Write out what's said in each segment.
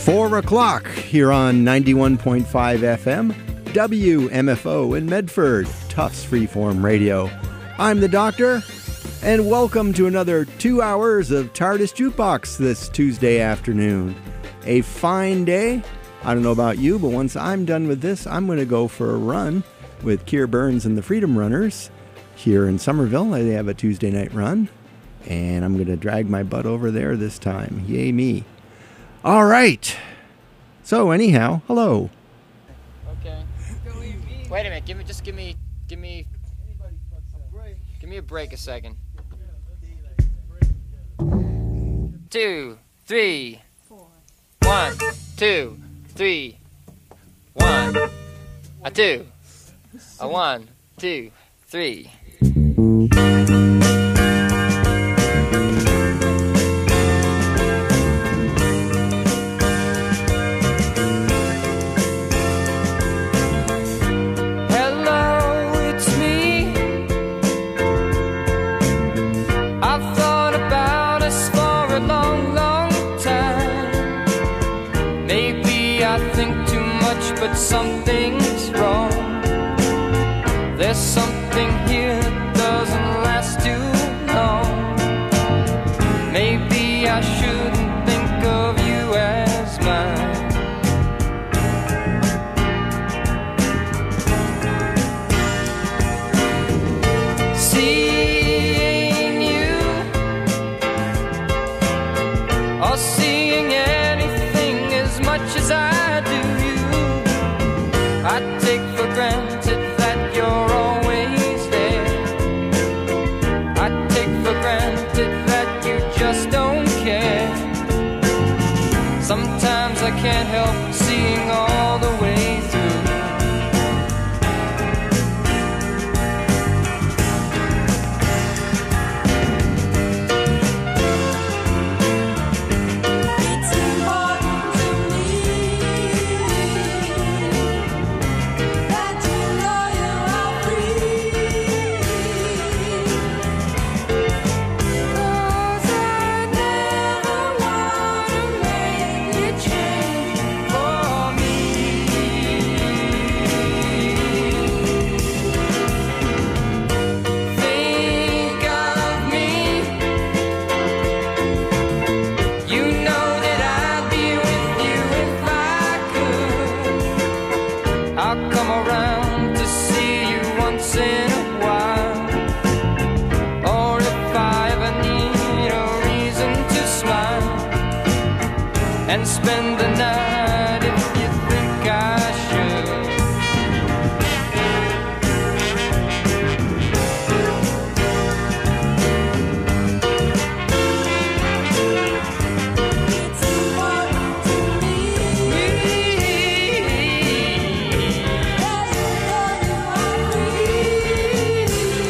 4 o'clock here on 91.5 FM, WMFO in Medford, Tufts Freeform Radio. I'm the Doctor, and welcome to another 2 hours of TARDIS Jukebox this Tuesday afternoon. A fine day. I don't know about you, but once I'm done with this, I'm going to go for a run with Keir Burns and the Freedom Runners here in Somerville. They have a Tuesday night run, and I'm going to drag my butt over there this time. Yay me. All right. So anyhow, hello. Okay. Wait a minute. Give me a break a second. 2, 3, 1, 2, 3, 1, a 2, a 1, 2, 3. But something's wrong. There's something here that doesn't last too long. Maybe I shouldn't think of you as mine. Seeing you or seeing anything as much as I do, I take for granted that you're always there. I take for granted that you just don't care. Sometimes I can't help seeing all the way through. And spend the night if you think I should. It's important to me that you know you are free.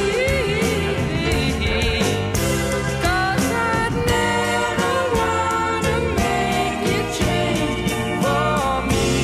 'Cause I'd never wanna make you change for me.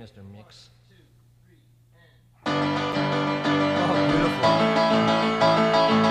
Mr. Mix. Oh, beautiful.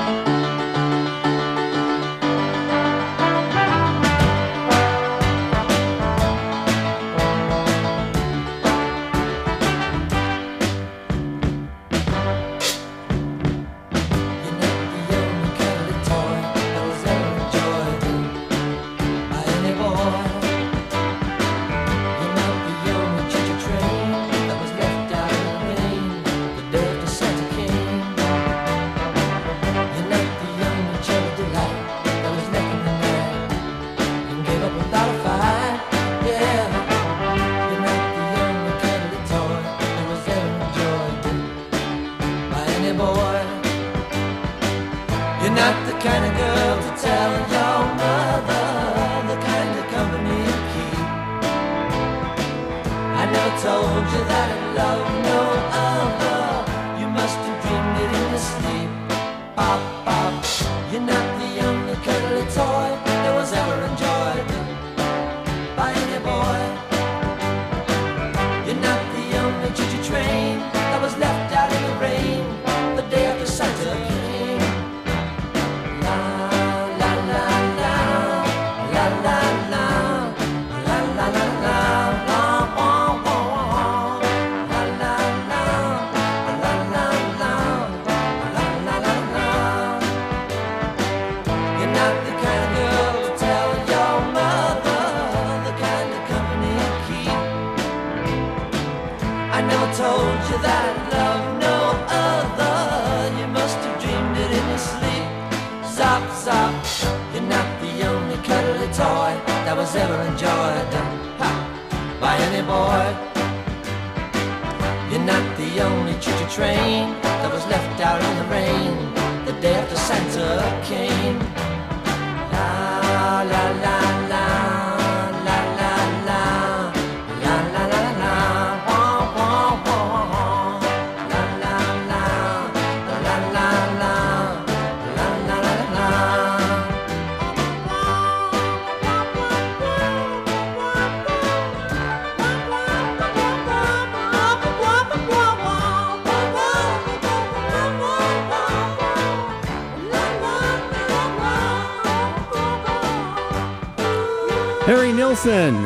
Harry Nilsson,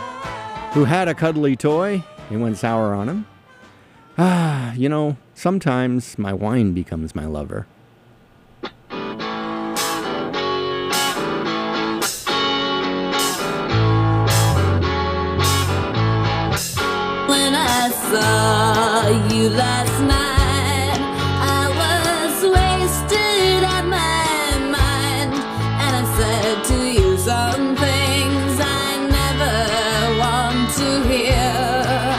who had a cuddly toy, it went sour on him. You know, sometimes my wine becomes my lover. When I saw you last night, I was wasted at my mind, and I said to you some things I never want to hear.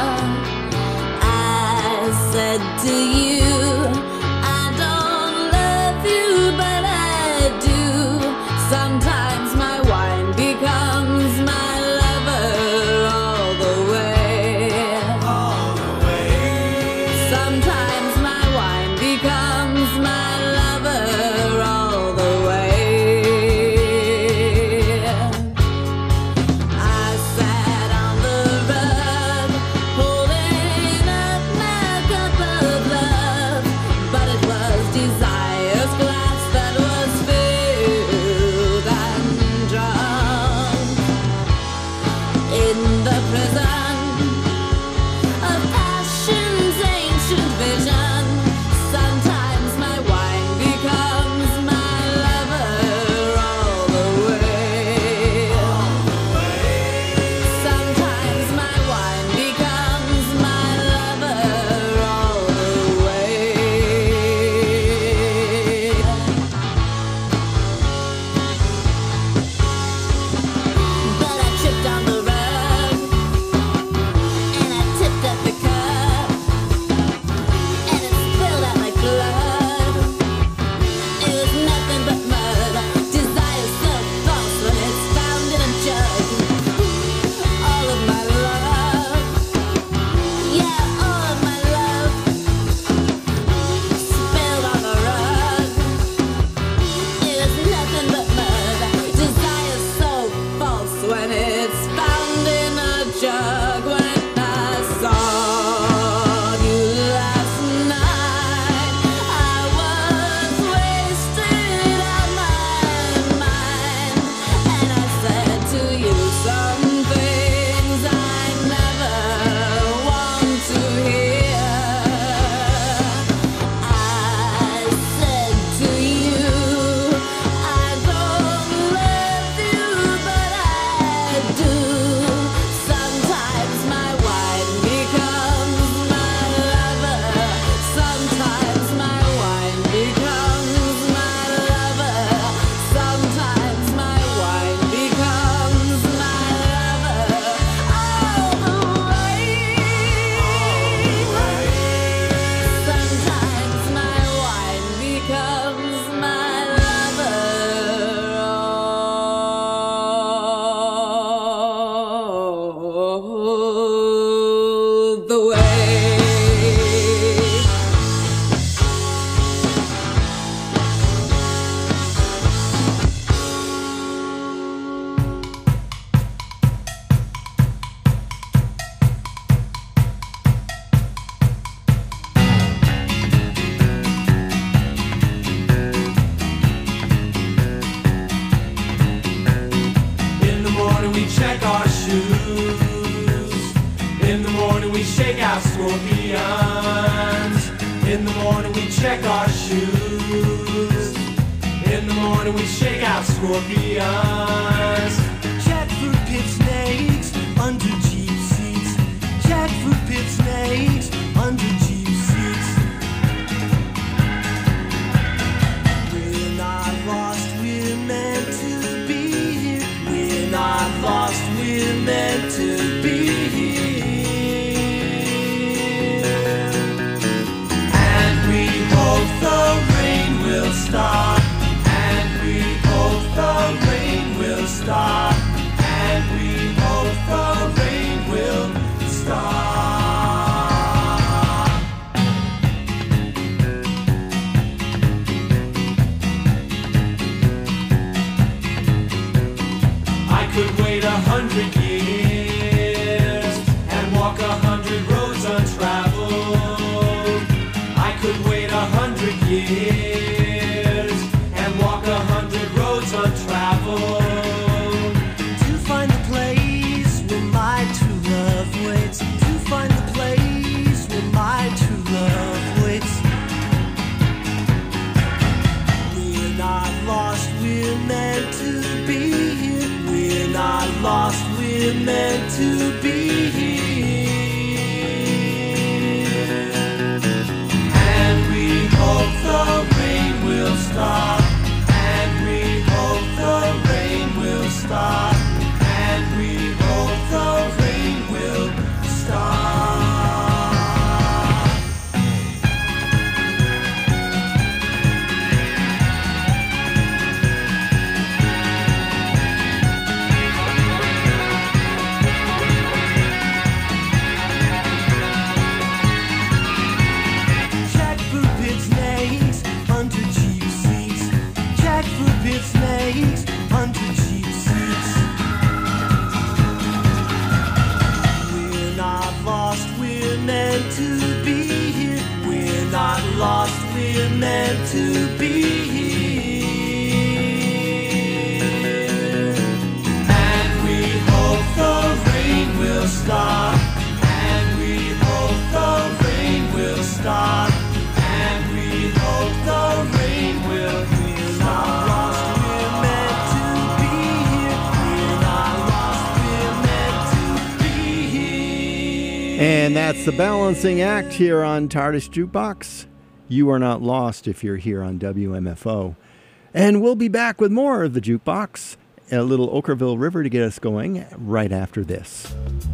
I said to you, I don't love you, but I do. Sometimes my wine becomes my lover all the way. All the way. Sometimes my wine becomes my lover all the way. I sat on the rug, holding up my cup of love, scorpions. In the morning we check our shoes. In the morning we shake out scorpions. Jackfruit pit snakes under Jeep seats. Jackfruit pit snakes under Jeep seats. We're not lost, we're meant to be here. We're not lost, we're meant to be here. And we hope the rain will stop. And we hope the rain will stop. And we hope the rain will stop. I could wait 100 years and walk 100 roads untraveled. I could wait 100 years and walk 100 roads untraveled to find the place where my true love waits. To find the place where my true love waits. We're not lost, we're meant to be here. We're not lost, we're meant to be here. And we hope the rain will stop. And we hope the rain will stop. And we hope the rain will stop. Jackfruit pit snakes under Jeep seats. Jackfruit pit snakes under Jeep seats. We're not lost, we're meant to be here. We're not lost, we're meant to be here. And we hope the rain will stop. And we hope the rain will stop. And we hope the rain will stop. We're not lost, we're meant to be here. We're not lost, we're meant to be here. And that's the balancing act here on TARDIS Jukebox. You are not lost if you're here on WMFO. And we'll be back with more of the Jukebox, a little Okkervil River to get us going right after this.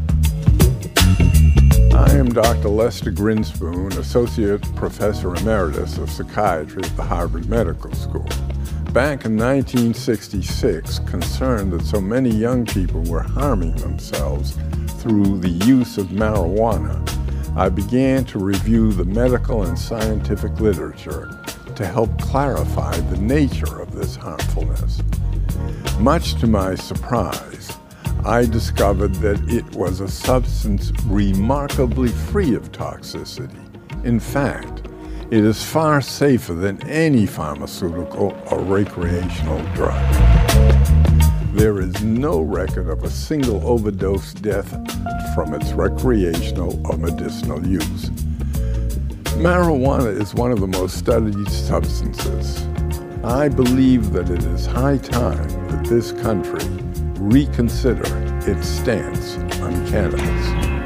I am Dr. Lester Grinspoon, Associate Professor Emeritus of Psychiatry at the Harvard Medical School. Back in 1966, concerned that so many young people were harming themselves through the use of marijuana, I began to review the medical and scientific literature to help clarify the nature of this harmfulness. Much to my surprise, I discovered that it was a substance remarkably free of toxicity. In fact, it is far safer than any pharmaceutical or recreational drug. There is no record of a single overdose death from its recreational or medicinal use. Marijuana is one of the most studied substances. I believe that it is high time that this country reconsider its stance on cannabis.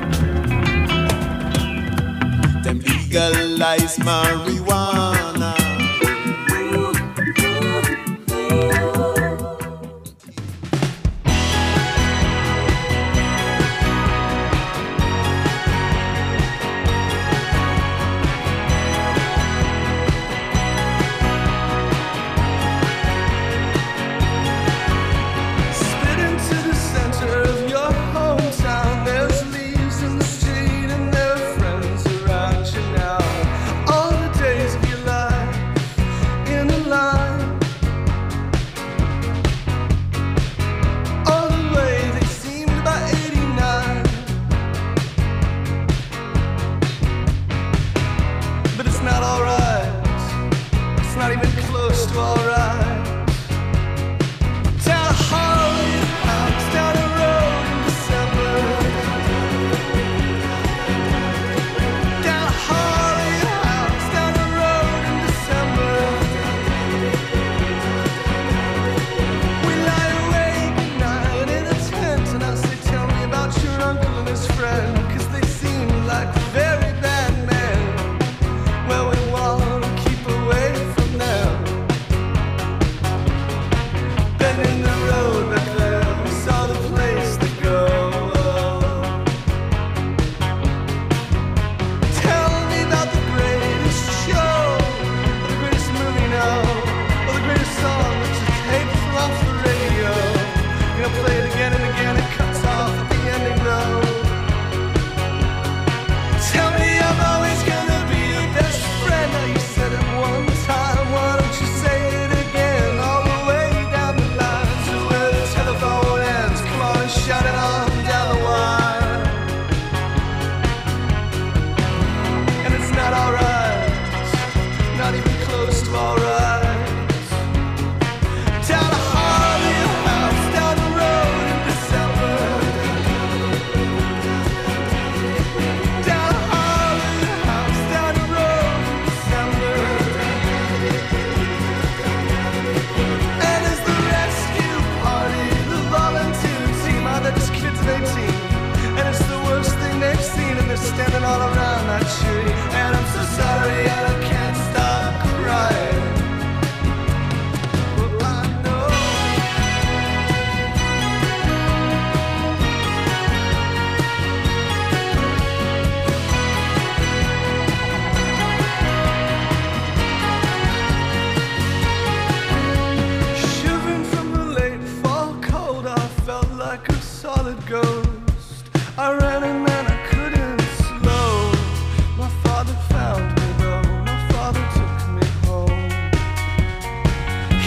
Them legalize marijuana. Leaves in the street and their friends are at you now. All the days of your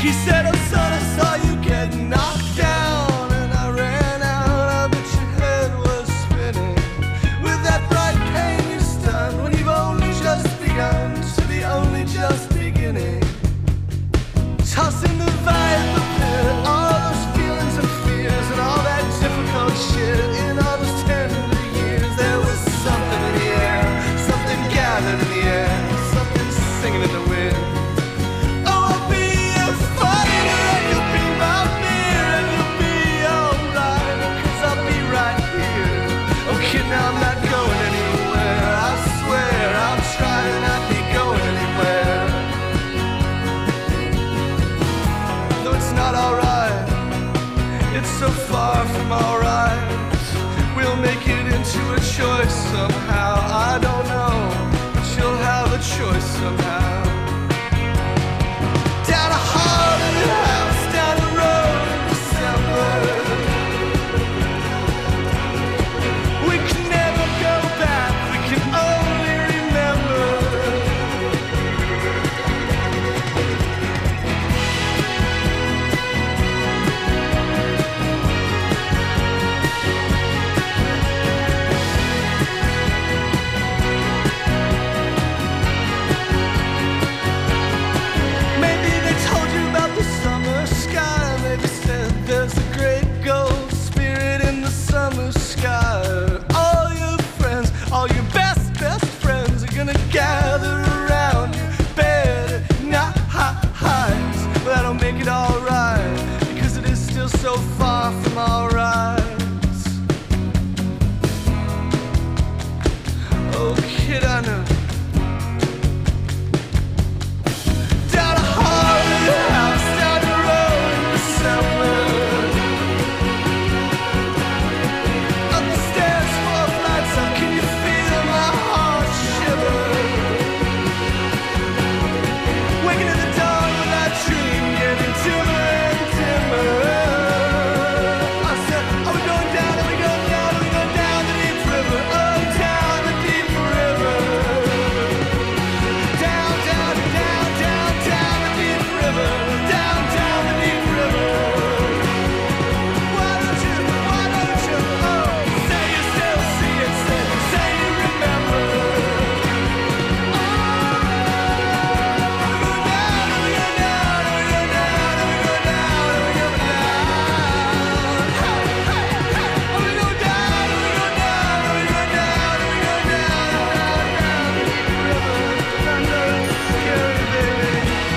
He said, oh son, I saw you get knocked down, and I ran out. I bet your head was spinning with that bright pain you stunned when you've only just begun to be only just beginning. Tossing the vibe pit, all those feelings and fears and all that difficult shit in all those tender years. There was something in the air, something gathered in the air, something singing in the wind. Oh, I'll be a fighter and you'll be my mirror and you'll be alright, 'cause I'll be right here. Oh kid, now I'm not going anywhere. I swear I'll try to not be going anywhere. No, it's not alright. It's so far from alright. We'll make it into a choice somehow. I don't know, but you'll have a choice somehow. Down a haunted house, down the road in December. We can never go back, we can only remember. Maybe they told you about the summer sky. Maybe said there's a great gold spirit in the summer sky. All your friends, all your best friends are gonna gather around your bed at night. But that'll make it alright, because it is still so far from alright. Oh kid, I know. Down a haunted house, down the road in December. Up the stairs full of lights up, can you feel my heart shiver? Waking in the dawn with that dream getting dimmer and dimmer. I said, are we going down, are we going down, are we going down the deep river? Oh, down the deep river. Down, down, down, down, down the deep river. Down, down the deep river. Why don't you, oh, say you still see it, say you remember. Oh, we go down, we go down, we go down, we go down, we go down. Hey, hey, hey. Oh, we go down, we go down, we go down, we go down, down the deep river. Thunder and scary, baby.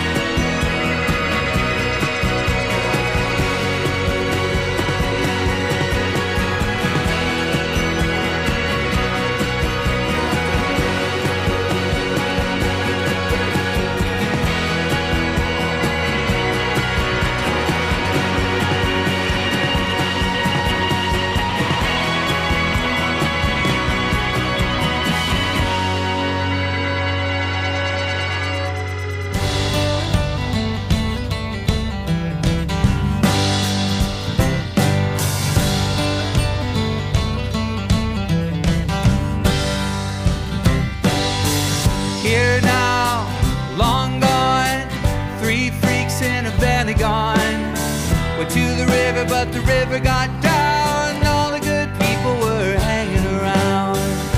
Here now, long gone, 3 freaks in a belly gone. Went to the river, but the river got down. All the good people were hanging around.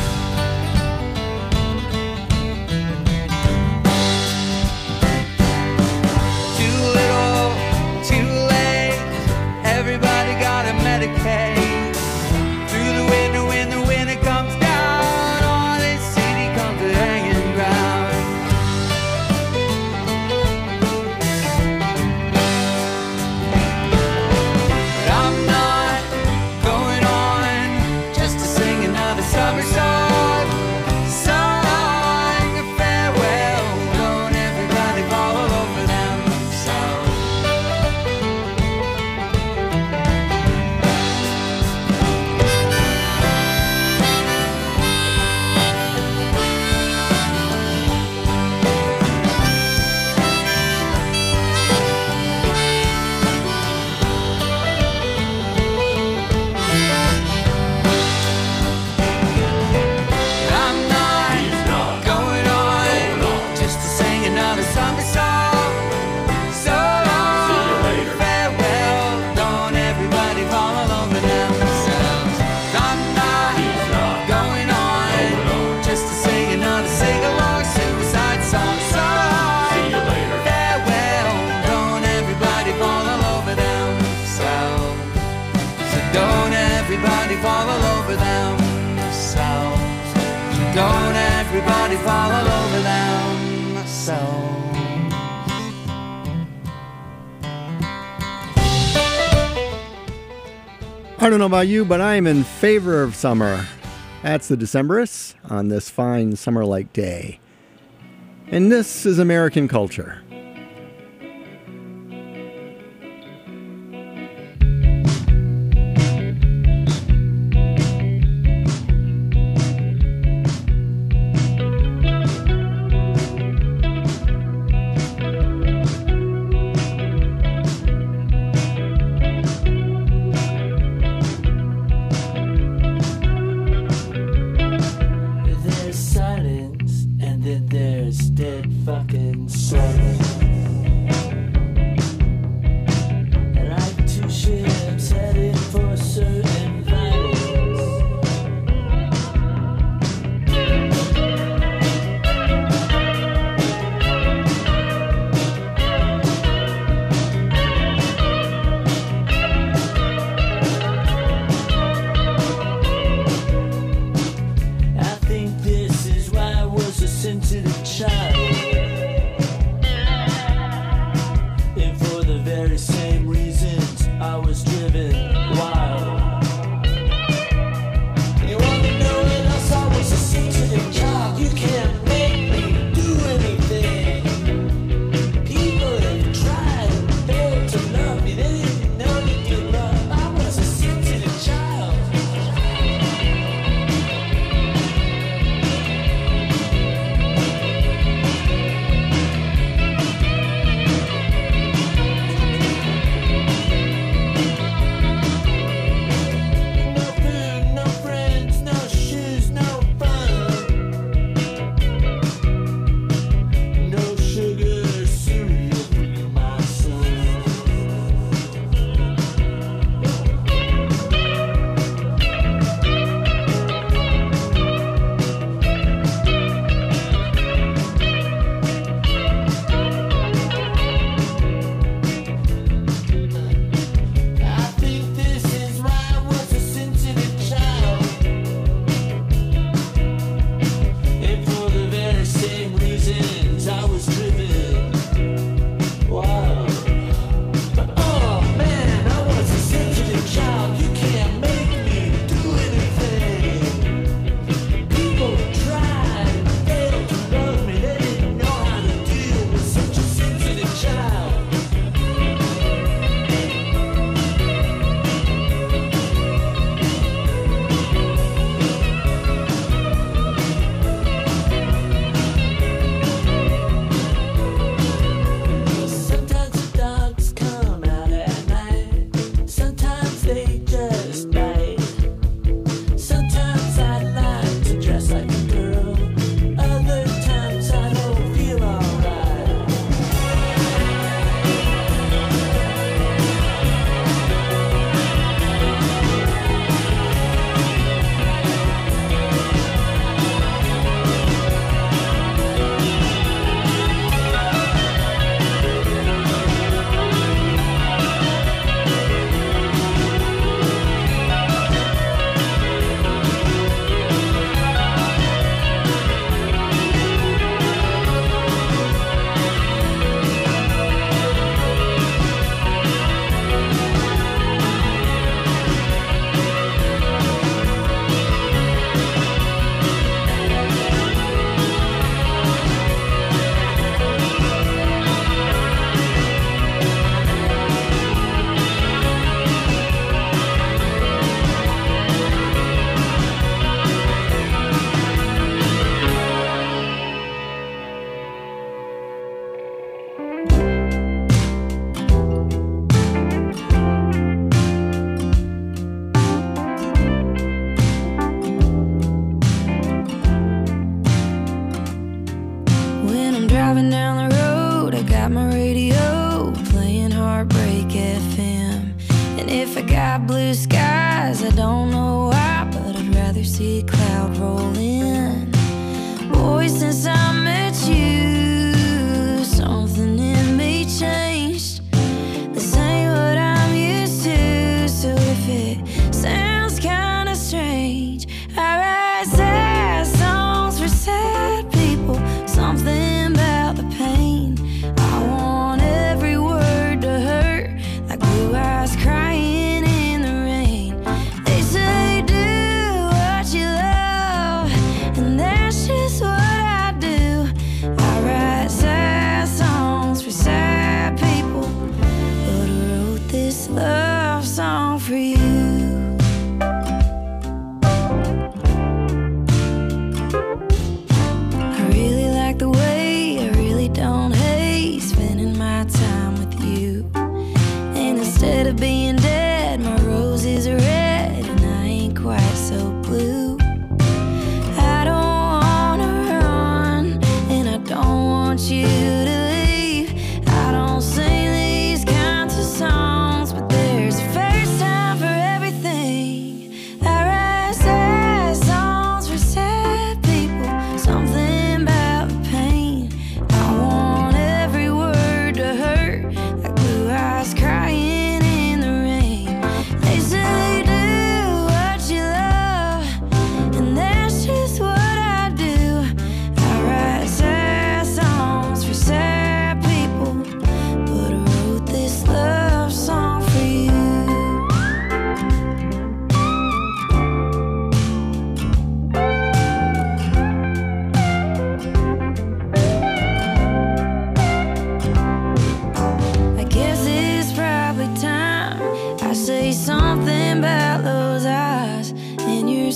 Too little, too late. Everybody got a Medicaid. Through the winter, when the winter comes down, all this city comes to hanging ground. But I'm not going on just to sing another summer song. Song of farewell. Don't everybody fall over themselves. I'm not going on just to sing another summer song. So long. I don't know about you, but I am in favor of summer. That's the Decemberists on this fine summer-like day. And this is American Culture. There's silence, and then there's dead fucking silence. Like two ships headed for certain planets. I think this is why I was a sensitive child. And for the very same reasons I was driven wild. You wanna know what else? I was a sensitive child. You can't make me do anything. People have tried and failed to love me. They didn't know to get love. I was a sensitive child. No food, no friends, no shoes, no fun. No sugar cereal for you, my son. I think this is why I was a sensitive child. And for the very same reasons I was driven wild. Oh man, I was a sensitive child. You can't make me do anything. People tried and failed to love me. They didn't know how to deal with such a sensitive child. Sometimes the dogs come out at night. Sometimes they just bite. Sometimes I like to dress like a girl. Other times I don't feel alright. When I'm driving down the road, I got my radio playing Heartbreak FM. And if I got blue skies, I don't know why, but I'd rather see a cloud roll in. Boy, since I met you, something in me changed. This ain't what I'm used to, so if it sounds kinda strange, I write sad songs for sad people. Something about the pain. I want every word to hurt, like blue eyes crying in the rain.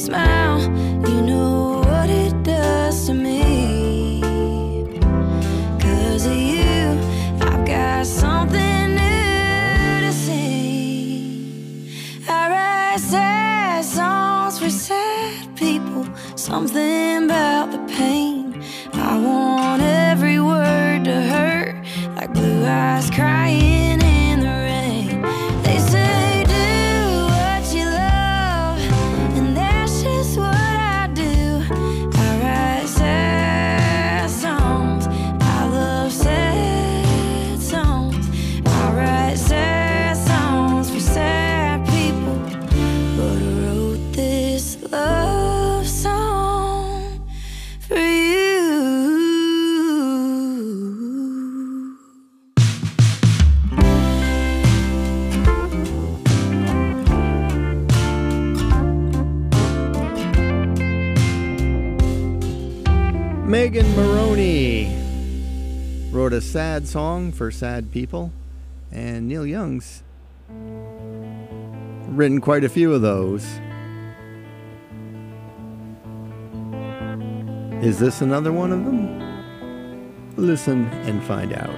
smile, you know what it does to me. 'Cause of you, I've got something new to sing. I write sad songs for sad people, something about the pain. I want every word to hurt, like blue eyes crying in the rain. They say do what you love, and that's just what I do. I write sad songs, I love sad songs. I write sad songs for sad people, but I wrote this love song for you. Megan Maroney wrote a sad song for sad people, and Neil Young's written quite a few of those. Is this another one of them? Listen and find out.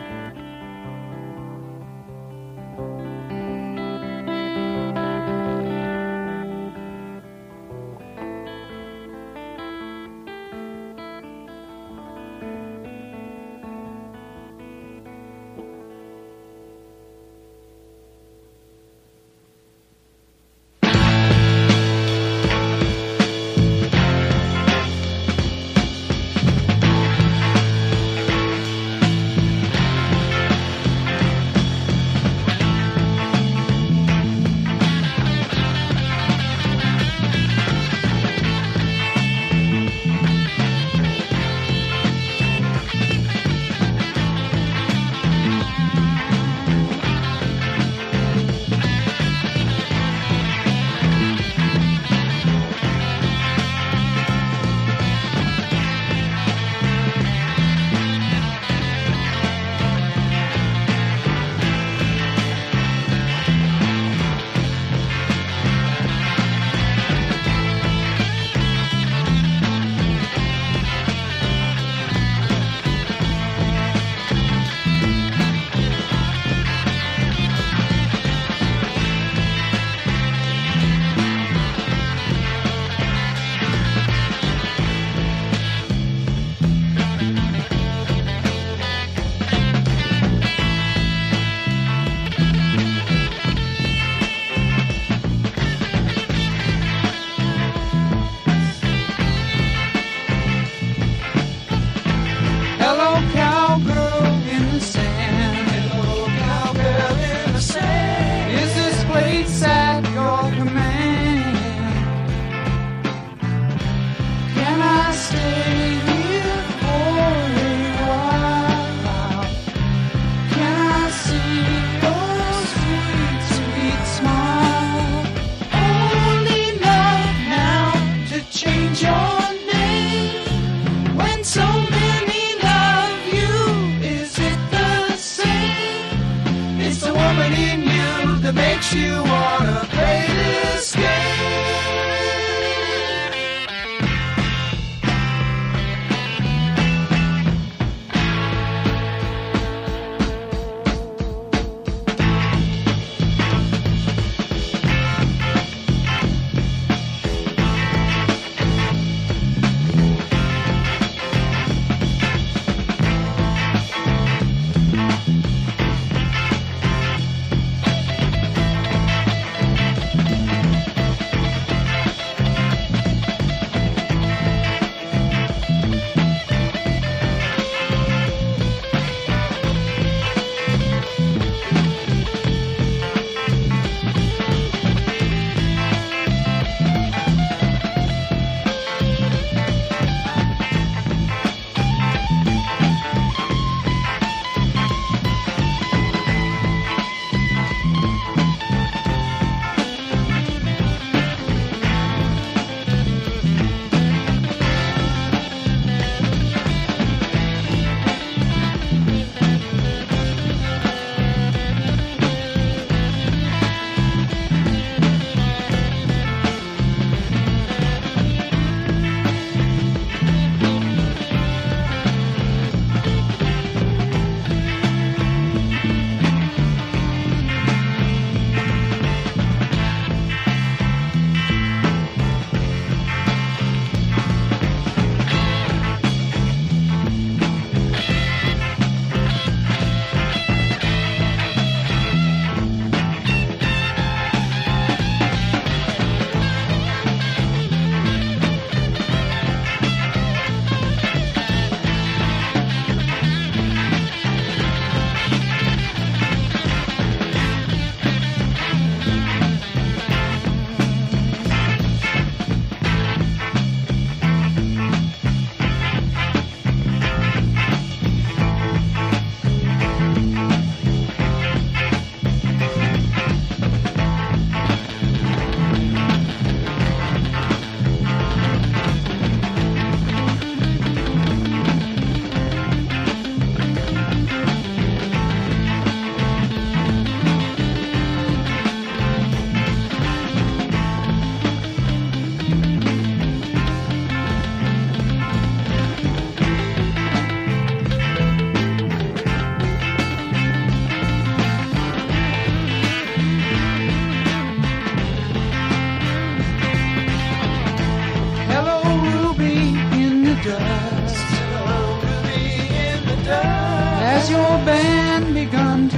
old band begun to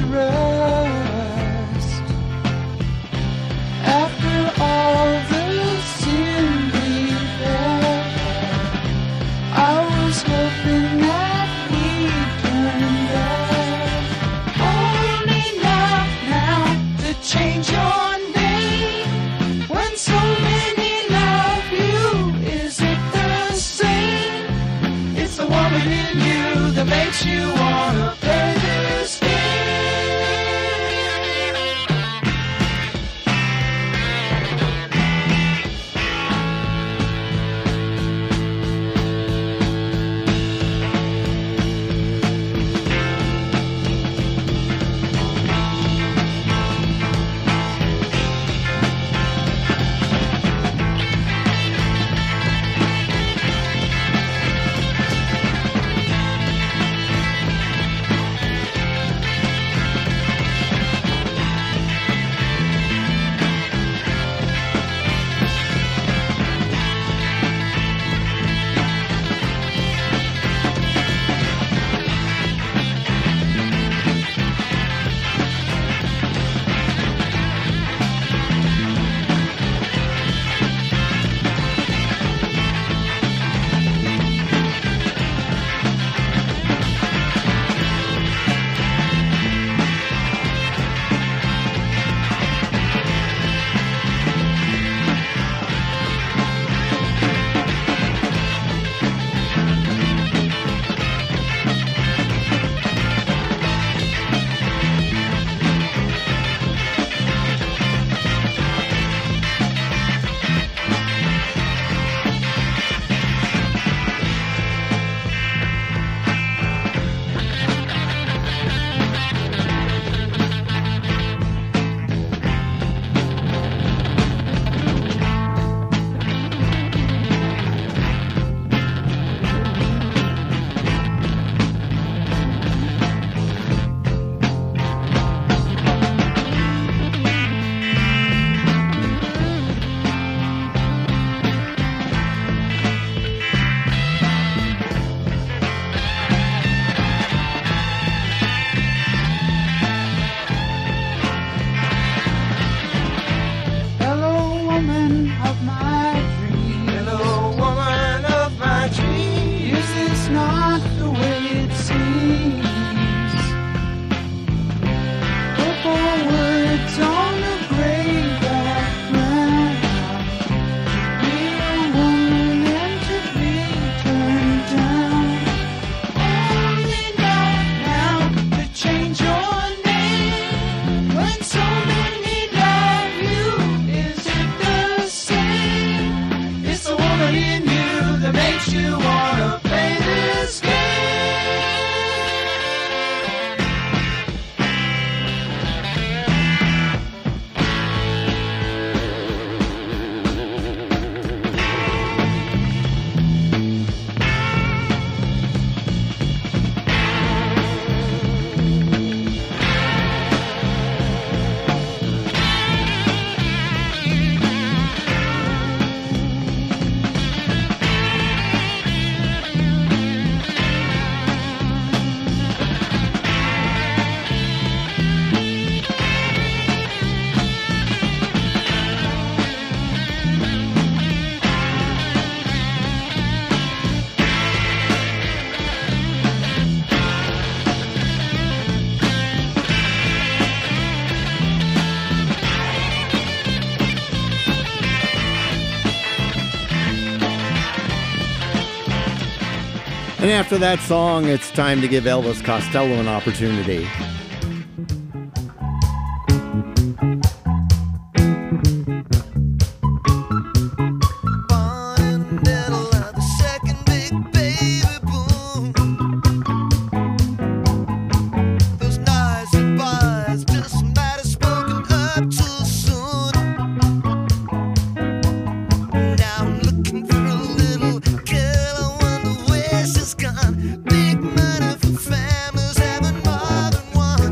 rust. After all the sin we've had, I was hoping that we'd turn back. Only now to change your name when so many love you. Is it the same? It's the woman in you that makes you wanna play this game. And after that song, it's time to give Elvis Costello an opportunity. Big money for families having more than one.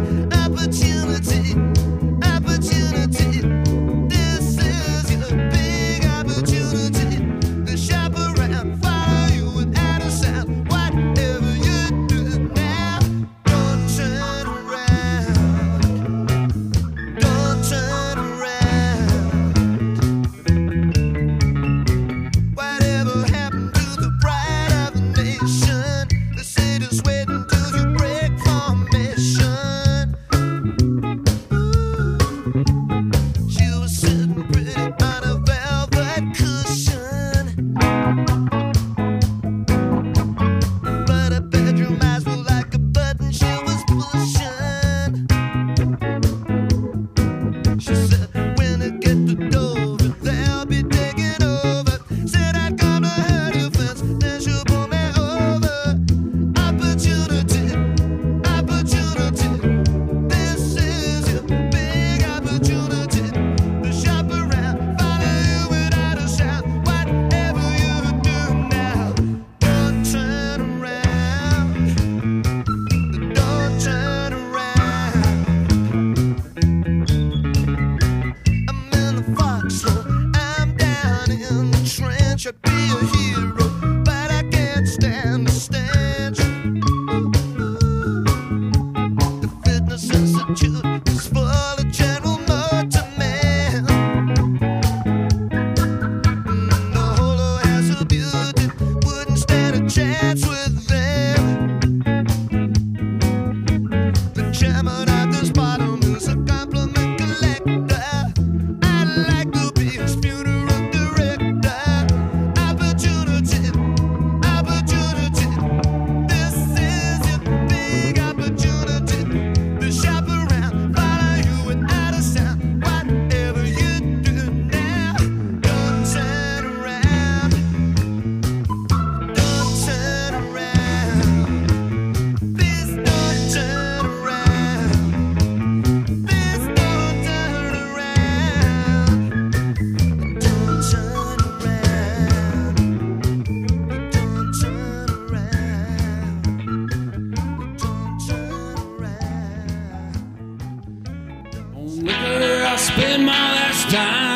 liquor I spend my last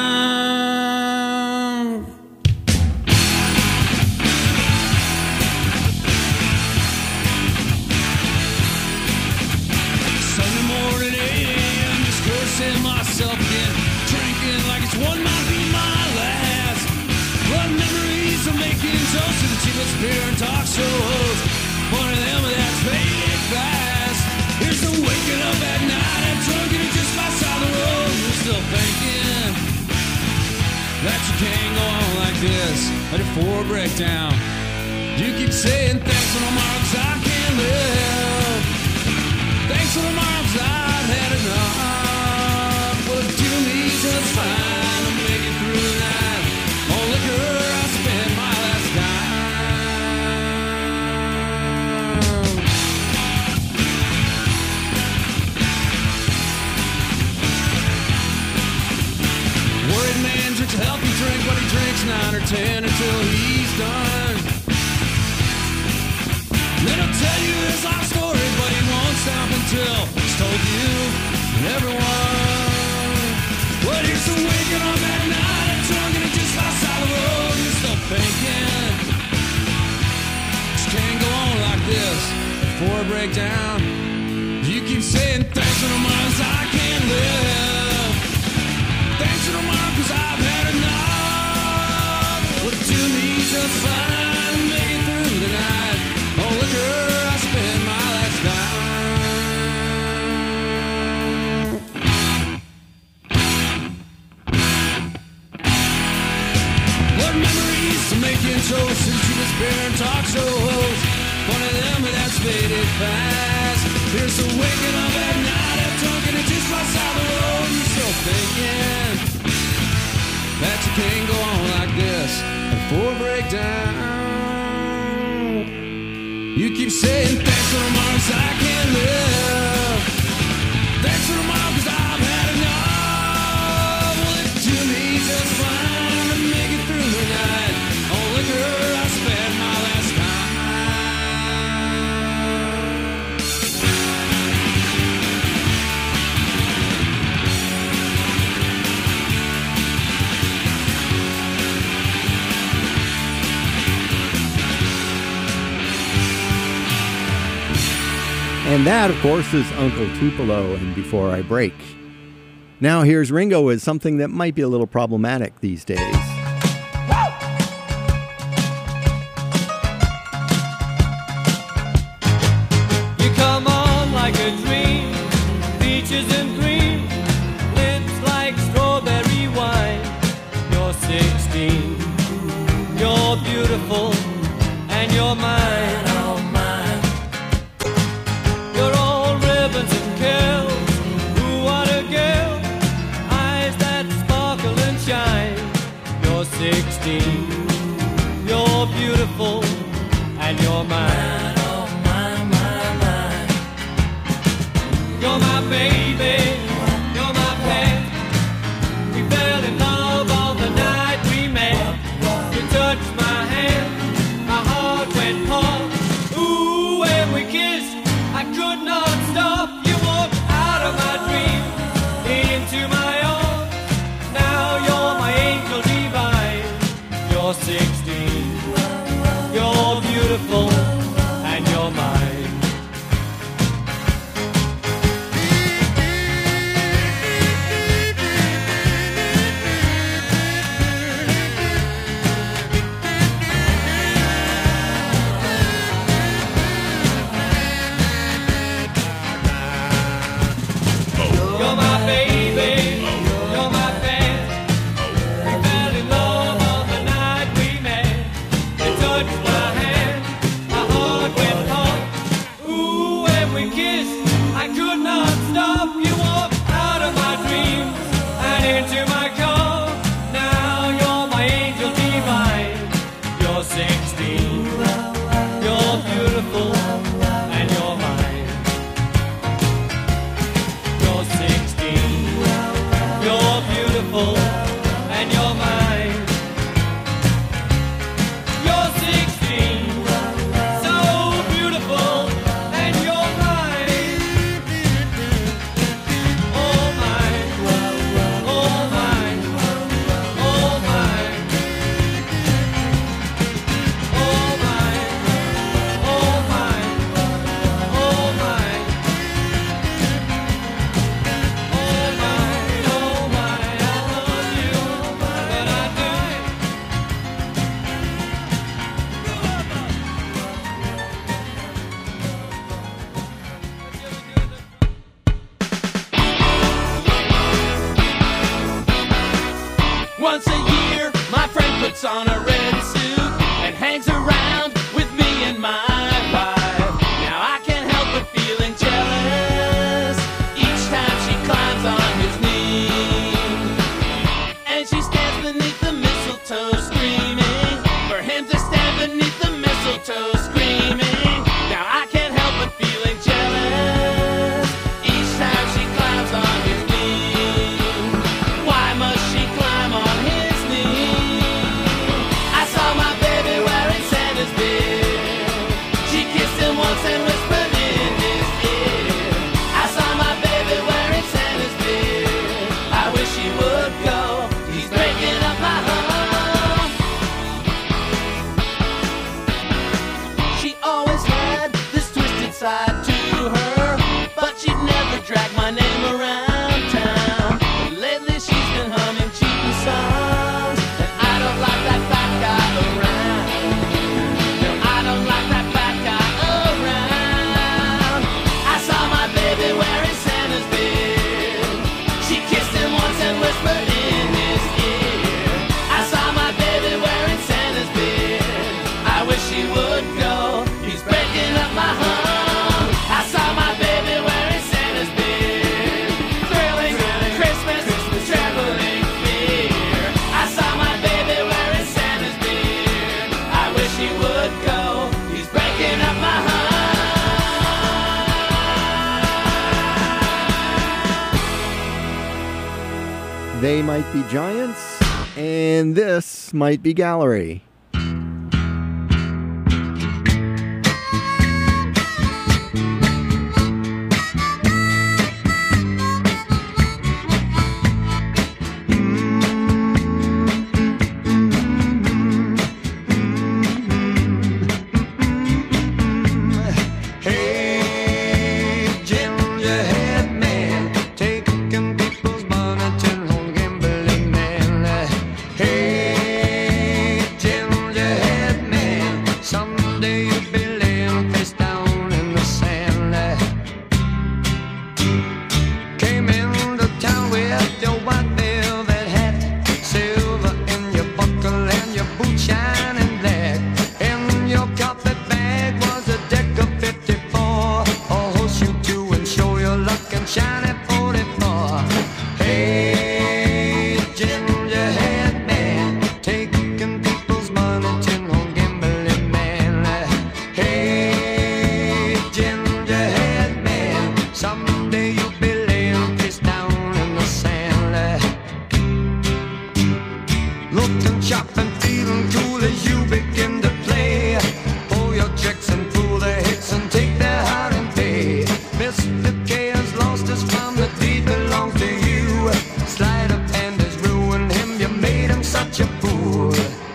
time. Sunday morning, 8 a.m., just cursing myself again, drinking like it's one might be my last. What memories of making toast to the cheapest beer and talk shows. One of them that's faded fast. Here's the waking up at night and drunk and just outside the road. You're still thinking that you can't go on like this. Let it for a breakdown. You keep saying thanks for tomorrow 'cause I can't live. Thanks for tomorrow 'cause I've had enough. Well, it do me just fine to make it through the night. On liquor I spend my last dime. Worried man drinks a healthy drink, but he drinks 9 or 10 until he's done. Then he'll tell you his life story, but he won't stop until he's told you and everyone. Well, here's the waking up at night and drunk and just outside the road. You're still thinking just can't go on like this before a breakdown. You keep saying thanks for the months I can't live. Thanks for the month 'cause I've had enough. Well, do me just fine, make it through the night. On liquor I spend my last dime. What memories to making toast since you was beer and talk shows. One of them that's faded fast. Here's the waking up at night and drunken and just outside the road. You're still thinking that you can't go on like this before a breakdown. You keep saying thanks for tomorrow 'cause I can't live. Thanks for tomorrow 'cause I've had enough. Well, it do me just fine to make it through the night. On liquor I spend my last time. And that, of course, is Uncle Tupelo and Before I Break. Now here's Ringo with something that might be a little problematic these days. You come on like a dream, peaches and cream, lips like strawberry wine. You're 16, you're beautiful, and you're mine. Oh, mine. You're all ribbons and curls. Ooh, what a girl. Eyes that sparkle and shine. You're 16, you're beautiful, and you're mine. You're my baby, you're my pet. We fell in love on the night we met. You touched my hand, my heart went pump. Ooh, when we kissed, I could not stop. You walked out of my dreams, into my arms. Now you're my angel divine. You're 16, you're beautiful, and you're mine. puts on a red suit and hangs around with me and my wife. Now I can't help but feeling jealous each time she climbs on his knee. And she stands beneath the mistletoe screaming for him to stand beneath the mistletoe screaming. Now I can't help but feeling jealous each time she climbs on his knee. Why must she climb on his knee? I saw my baby wearing Santa's beard. She kissed him once and whispered in his ear. I saw my baby wearing Santa's beard. I wish he would go. He's breaking up my home. She always had this twisted side to her, but she'd never drag my name around town. But lately she's been humming cheating songs, and I don't like that fat guy around. No, I don't like that fat guy around. I saw my baby wearing Santa's beard. She kissed him once and whispered in his ear. I saw my baby wearing Santa's beard. I wish he would go. He's breaking up my home. I saw my baby wearing Santa's beard. Thrilling Christmas, trembling fear. I saw my baby wearing Santa's beard. I wish he would go. He's breaking up my home. They might be giants, and this might be gallery. Hey, gingerhead man, taking people's money to home gambling man. Hey, gingerhead man, someday you'll be laying face down in the sand. Came into town with your white velvet hat, silver in your buckle and your boots shining black. In your carpet bag was a deck of 54, a horseshoe too, and show your luck and shine at 44. Hey, gingerhead man, taking people's money, tin home gambling man. Hey, gingerhead man, someday you'll be laying face down in the sand. Looking sharp and feeling cool as you begin to play. Pull your tricks and fool the hits and take their heart and pay. Mr. K has lost his farm, the deed belongs to you. Sleight of hand has ruined him, you made him such a fool.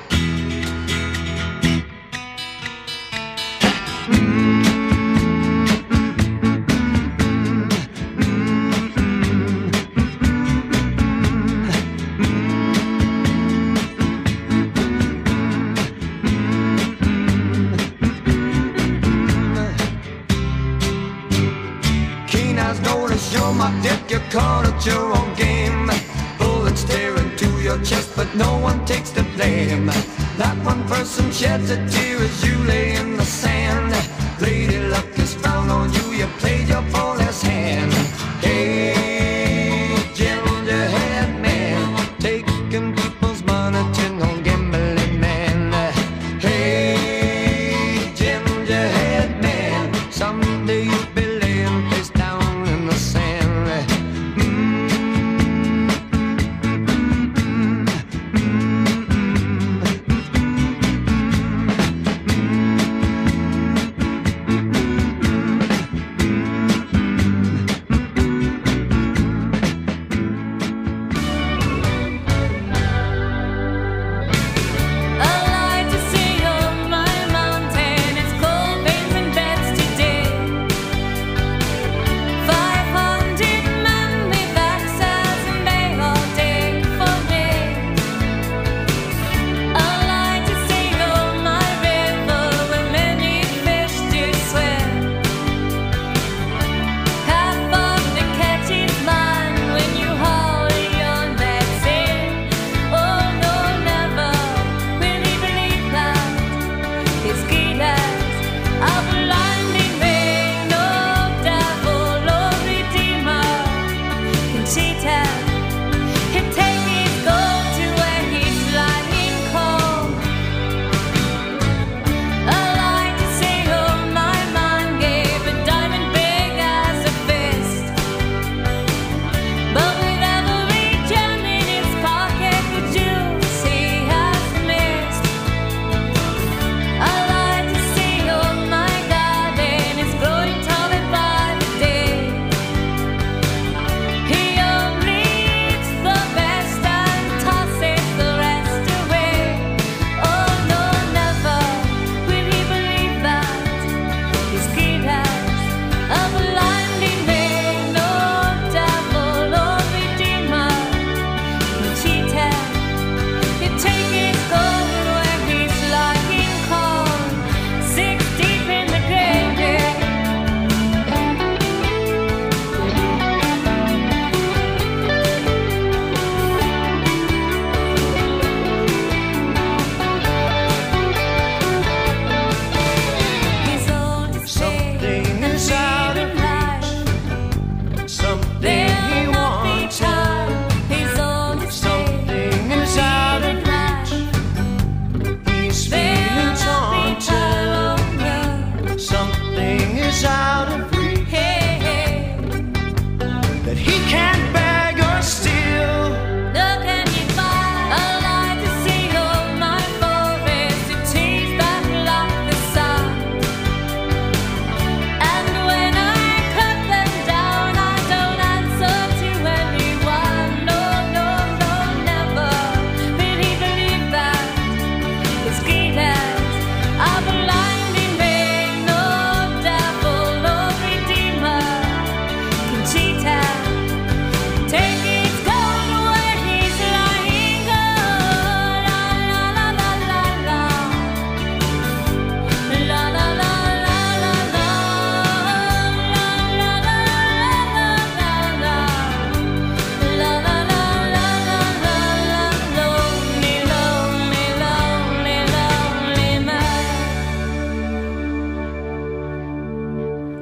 Keen eyes notice you're mocked if you're caught at your own game. Bullets tearing to your chest, but no one takes the blame. Not one person sheds a tear as you lay in the sand. Lady luck has found on you, you played your flawless hand. Hey, gingerhead man, taking people's money, tin home gambling man. Hey, gingerhead man, someday you'll be laying face down in the sand.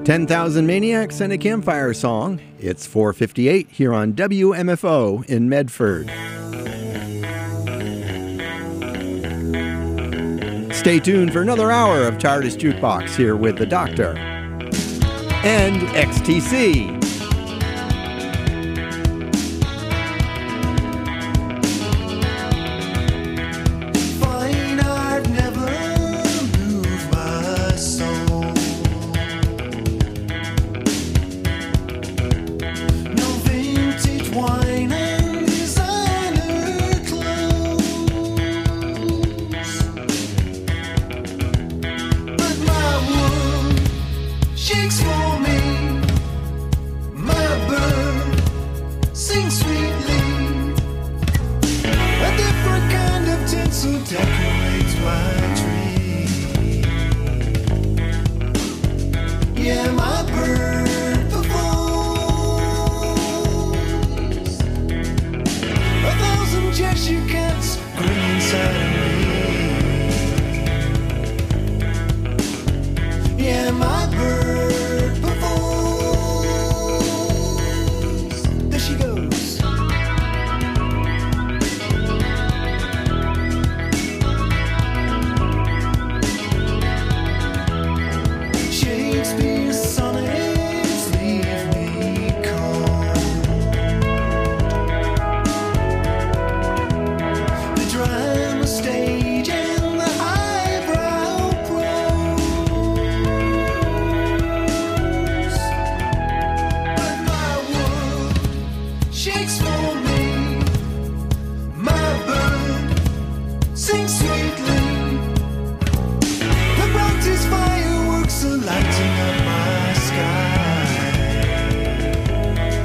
10,000 Maniacs and a Campfire Song. It's 4:58 here on WMFO in Medford. Stay tuned for another hour of TARDIS Jukebox here with the Doctor and XTC.